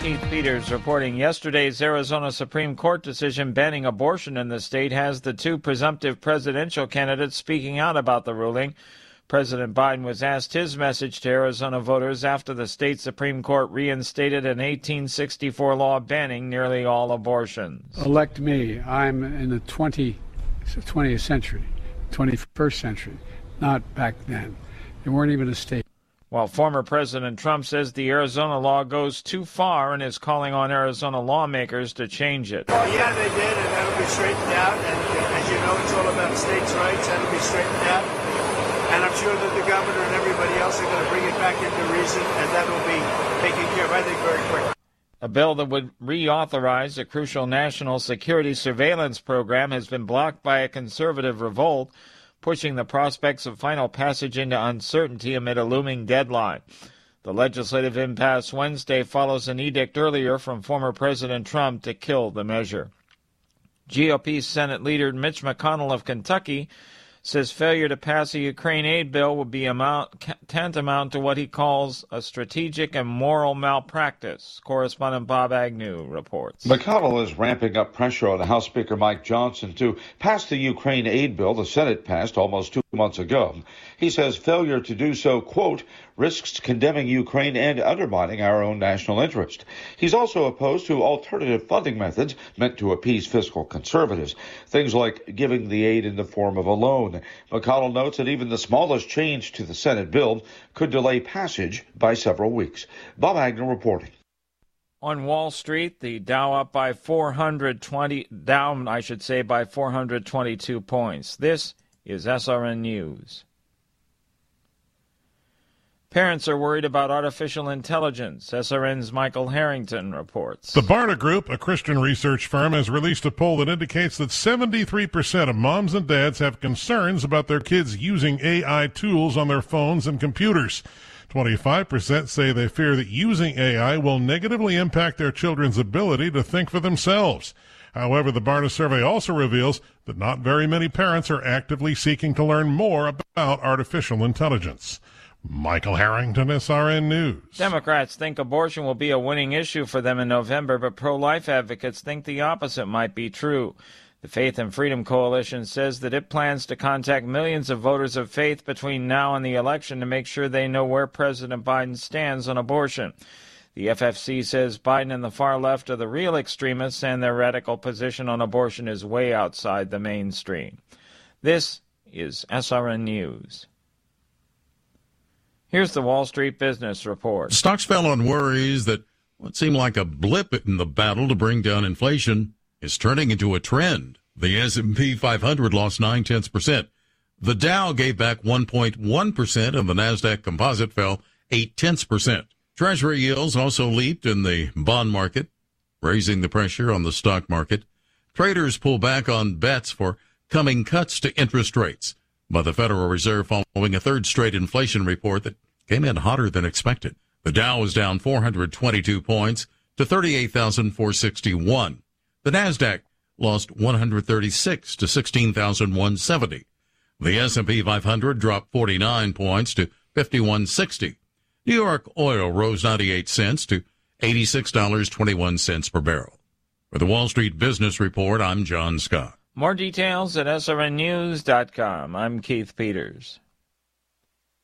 Keith Peters reporting. Yesterday's Arizona Supreme Court decision banning abortion in the state has the two presumptive presidential candidates speaking out about the ruling. President Biden was asked his message to Arizona voters after the state Supreme Court reinstated an 1864 law banning nearly all abortions. Elect me. I'm in the 20th century, 21st century, not back then. They weren't even a state. While former President Trump says the Arizona law goes too far and is calling on Arizona lawmakers to change it. Well, yeah, they did, and that'll be straightened out. And as you know, it's all about states' rights. That'll be straightened out. And I'm sure that the governor and everybody else are going to bring it back into reason, and that will be taken care of, I think, very quickly. A bill that would reauthorize a crucial national security surveillance program has been blocked by a conservative revolt, pushing the prospects of final passage into uncertainty amid a looming deadline. The legislative impasse Wednesday follows an edict earlier from former President Trump to kill the measure. GOP Senate leader Mitch McConnell of Kentucky says failure to pass a Ukraine aid bill would be tantamount to what he calls a strategic and moral malpractice. Correspondent Bob Agnew reports. McConnell is ramping up pressure on House Speaker Mike Johnson to pass the Ukraine aid bill the Senate passed almost 2 months ago. He says failure to do so, quote, risks condemning Ukraine and undermining our own national interest. He's also opposed to alternative funding methods meant to appease fiscal conservatives, things like giving the aid in the form of a loan. McConnell notes that even the smallest change to the Senate bill could delay passage by several weeks. Bob Agnew reporting. On Wall Street, the Dow up by 422 points. This is SRN News. Parents are worried about artificial intelligence. SRN's Michael Harrington reports. The Barna Group, a Christian research firm, has released a poll that indicates that 73% of moms and dads have concerns about their kids using AI tools on their phones and computers. 25% say they fear that using AI will negatively impact their children's ability to think for themselves. However, the Barna survey also reveals that not very many parents are actively seeking to learn more about artificial intelligence. Michael Harrington, SRN News. Democrats think abortion will be a winning issue for them in November, but pro-life advocates think the opposite might be true. The Faith and Freedom Coalition says that it plans to contact millions of voters of faith between now and the election to make sure they know where President Biden stands on abortion. The FFC says Biden and the far left are the real extremists, and their radical position on abortion is way outside the mainstream. This is SRN News. Here's the Wall Street Business Report. Stocks fell on worries that what seemed like a blip in the battle to bring down inflation is turning into a trend. The S&P 500 lost 0.9%. The Dow gave back 1.1%, and the Nasdaq Composite fell 0.8%. Treasury yields also leaped in the bond market, raising the pressure on the stock market. Traders pull back on bets for coming cuts to interest rates by the Federal Reserve following a third straight inflation report that came in hotter than expected. The Dow was down 422 points to 38,461. The Nasdaq lost 136 to 16,170. The S&P 500 dropped 49 points to 5160. New York oil rose 98 cents to $86.21 per barrel. For the Wall Street Business Report, I'm John Scott. More details at srnnews.com. I'm Keith Peters.